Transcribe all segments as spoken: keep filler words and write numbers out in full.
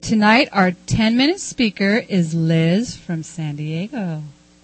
Tonight, our ten-minute speaker is Liz from San Diego.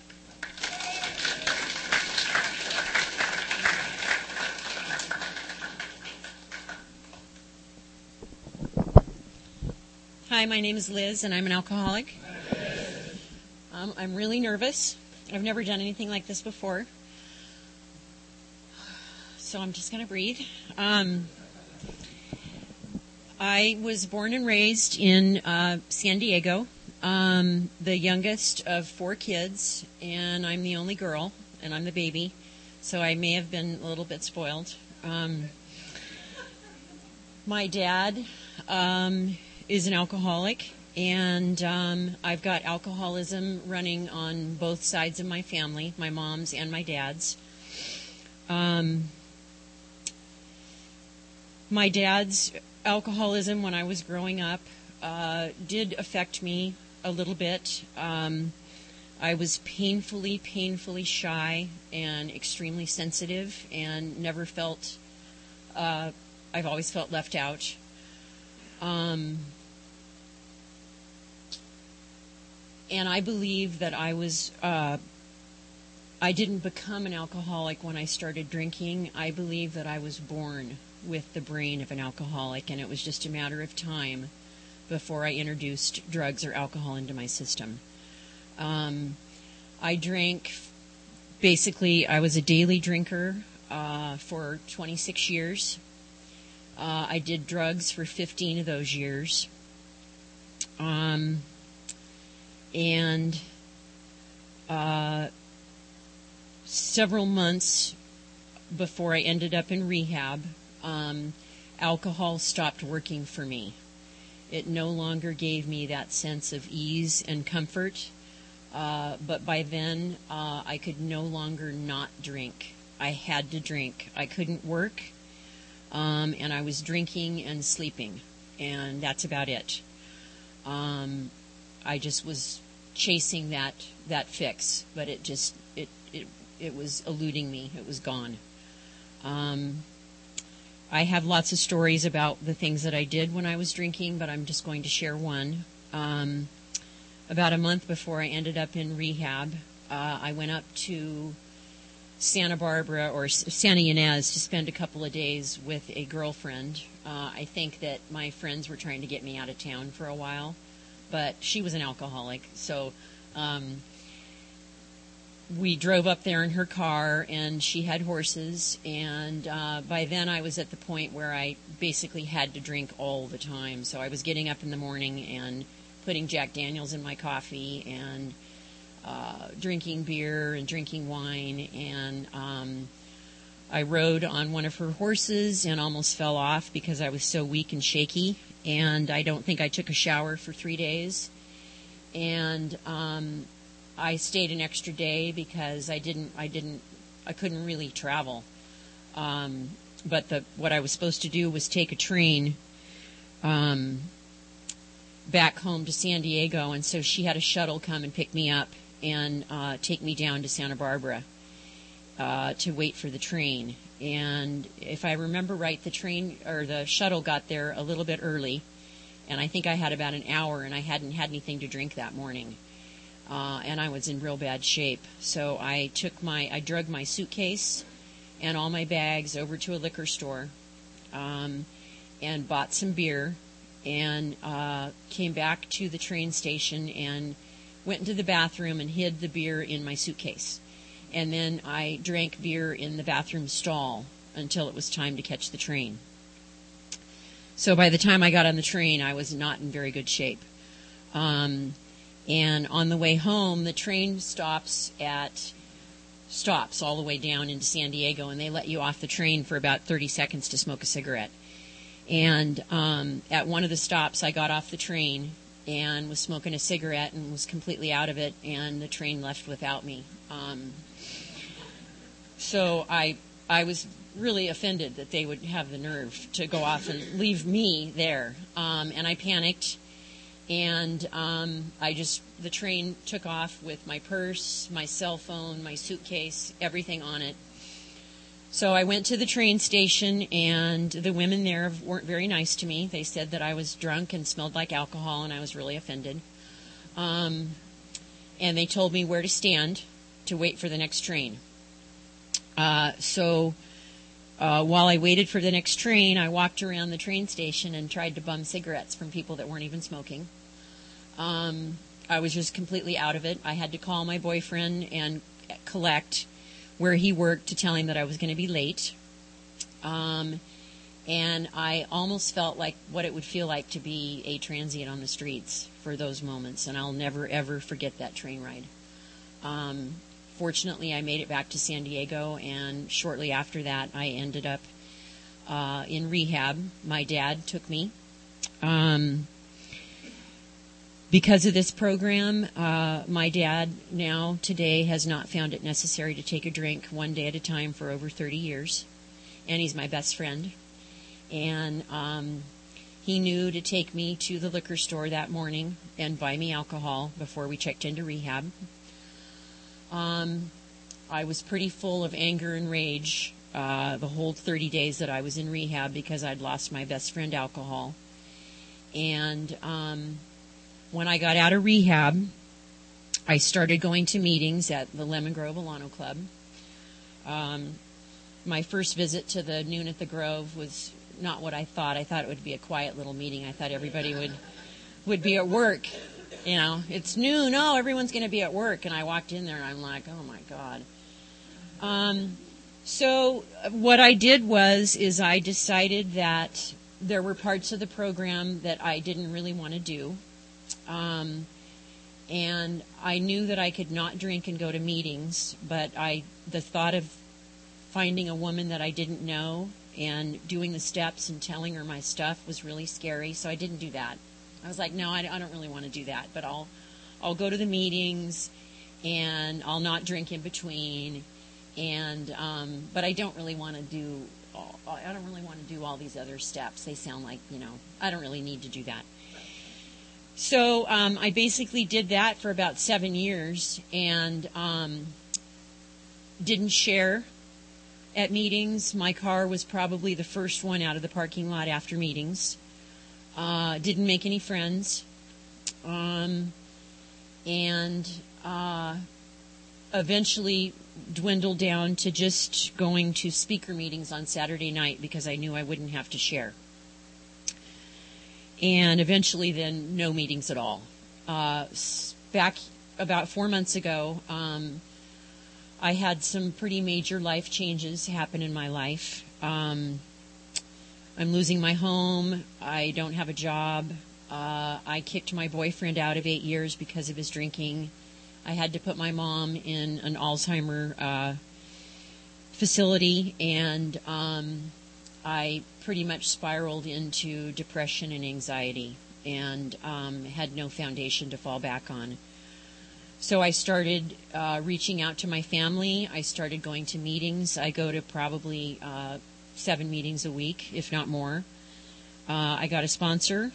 Hi, my name is Liz, and I'm an alcoholic. Um, I'm really nervous. I've never done anything like this before. So I'm just going to breathe. Um, I was born and raised in uh, San Diego, um, the youngest of four kids, and I'm the only girl, and I'm the baby, so I may have been a little bit spoiled. Um, my dad um, is an alcoholic, and um, I've got alcoholism running on both sides of my family, my mom's and my dad's. Um, my dad's alcoholism when I was growing up uh, did affect me a little bit. Um, I was painfully, painfully shy and extremely sensitive and never felt, uh, I've always felt left out. Um, and I believe that I was, uh, I didn't become an alcoholic when I started drinking. I believe that I was born with the brain of an alcoholic, and it was just a matter of time before I introduced drugs or alcohol into my system. Um, I drank, basically, I was a daily drinker uh, for twenty-six years. Uh, I did drugs for fifteen of those years. Um, and uh, several months before I ended up in rehab, Um, alcohol stopped working for me. It no longer gave me that sense of ease and comfort, uh, but by then uh, I could no longer not drink. I had to drink. I couldn't work, um, and I was drinking and sleeping, and that's about it. Um, I just was chasing that that fix, but it just it it it was eluding me. It was gone. Um, I have lots of stories about the things that I did when I was drinking, but I'm just going to share one. Um, about a month before I ended up in rehab, uh, I went up to Santa Barbara or Santa Ynez to spend a couple of days with a girlfriend. Uh, I think that my friends were trying to get me out of town for a while, but she was an alcoholic, so um, we drove up there in her car, and she had horses, and uh, by then I was at the point where I basically had to drink all the time. So I was getting up in the morning and putting Jack Daniels in my coffee and uh, drinking beer and drinking wine, and um, I rode on one of her horses and almost fell off because I was so weak and shaky, and I don't think I took a shower for three days. And um I stayed an extra day because I didn't, I didn't, I couldn't really travel. Um, but the what I was supposed to do was take a train um, back home to San Diego, and so she had a shuttle come and pick me up and uh, take me down to Santa Barbara uh, to wait for the train. And if I remember right, the train or the shuttle got there a little bit early, and I think I had about an hour, and I hadn't had anything to drink that morning. Uh, and I was in real bad shape. So I took my, I drug my suitcase and all my bags over to a liquor store, um, and bought some beer, and uh, came back to the train station and went into the bathroom and hid the beer in my suitcase. And then I drank beer in the bathroom stall until it was time to catch the train. So by the time I got on the train, I was not in very good shape. Um, And on the way home, the train stops at stops all the way down into San Diego, and they let you off the train for about thirty seconds to smoke a cigarette. And um, at one of the stops, I got off the train and was smoking a cigarette and was completely out of it, and the train left without me. Um, so I I was really offended that they would have the nerve to go off and leave me there, um, and I panicked. And um, I just, the train took off with my purse, my cell phone, my suitcase, everything on it. So I went to the train station, and the women there weren't very nice to me. They said that I was drunk and smelled like alcohol, and I was really offended. Um, and they told me where to stand to wait for the next train. Uh, so uh, while I waited for the next train, I walked around the train station and tried to bum cigarettes from people that weren't even smoking. Um, I was just completely out of it. I had to call my boyfriend and collect where he worked to tell him that I was going to be late. Um, and I almost felt like what it would feel like to be a transient on the streets for those moments, and I'll never, ever forget that train ride. Um, fortunately, I made it back to San Diego, and shortly after that, I ended up uh, in rehab. My dad took me. Um, Because of this program, uh, my dad now, today, has not found it necessary to take a drink one day at a time for over thirty years. And he's my best friend. And um, he knew to take me to the liquor store that morning and buy me alcohol before we checked into rehab. Um, I was pretty full of anger and rage uh, the whole thirty days that I was in rehab because I'd lost my best friend alcohol. And Um, When I got out of rehab, I started going to meetings at the Lemon Grove Alano Club. Um, my first visit to the Noon at the Grove was not what I thought. I thought it would be a quiet little meeting. I thought everybody would would be at work. You know, it's noon. Oh, everyone's going to be at work. And I walked in there, and I'm like, oh, my God. Um, so what I did was is I decided that there were parts of the program that I didn't really want to do. Um, and I knew that I could not drink and go to meetings, but I the thought of finding a woman that I didn't know and doing the steps and telling her my stuff was really scary, so I didn't do that. I was like, no, I, I don't really want to do that, but I'll I'll go to the meetings and I'll not drink in between, and um, but I don't really want to do all, I don't really want to do all these other steps. They sound like, you know, I don't really need to do that. So um, I basically did that for about seven years and um, didn't share at meetings. My car was probably the first one out of the parking lot after meetings. Uh, didn't make any friends. Um, and uh, eventually dwindled down to just going to speaker meetings on Saturday night because I knew I wouldn't have to share. And eventually then no meetings at all. Uh, back about four months ago, um, I had some pretty major life changes happen in my life. Um, I'm losing my home. I don't have a job. Uh, I kicked my boyfriend out of eight years because of his drinking. I had to put my mom in an Alzheimer uh, facility, and um, I pretty much spiraled into depression and anxiety and um, had no foundation to fall back on. So I started uh, reaching out to my family. I started going to meetings. I go to probably uh, seven meetings a week, if not more. Uh, I got a sponsor.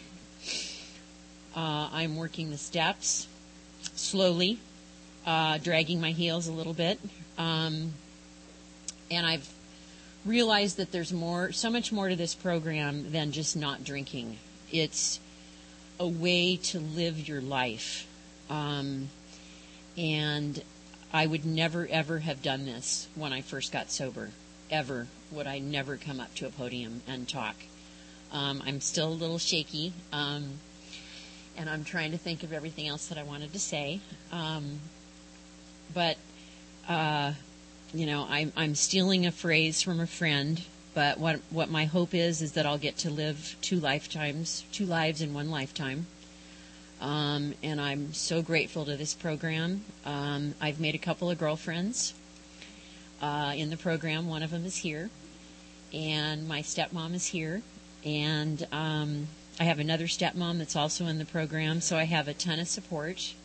Uh, I'm working the steps slowly, uh, dragging my heels a little bit. Um, and I've realized that there's more, so much more to this program than just not drinking. It's a way to live your life. Um, and I would never, ever have done this when I first got sober. Ever would I never come up to a podium and talk. Um, I'm still a little shaky, um, and I'm trying to think of everything else that I wanted to say. Um, but, uh, you know, I'm, I'm stealing a phrase from a friend, but what what my hope is is that I'll get to live two lifetimes, two lives in one lifetime. Um, and I'm so grateful to this program. Um, I've made a couple of girlfriends uh, in the program. One of them is here, and my stepmom is here, and um, I have another stepmom that's also in the program, so I have a ton of support.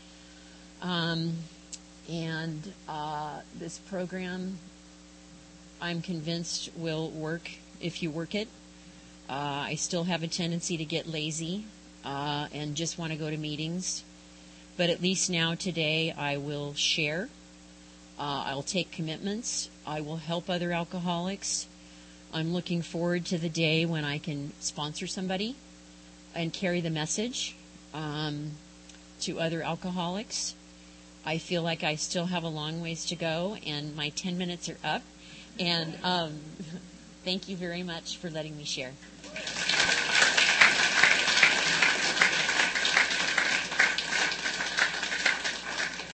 Um, and uh, this program, I'm convinced, will work if you work it. Uh, I still have a tendency to get lazy uh, and just want to go to meetings, but at least now today I will share. Uh, I'll take commitments. I will help other alcoholics. I'm looking forward to the day when I can sponsor somebody and carry the message um, to other alcoholics. I feel like I still have a long ways to go, and my ten minutes are up. And um, thank you very much for letting me share.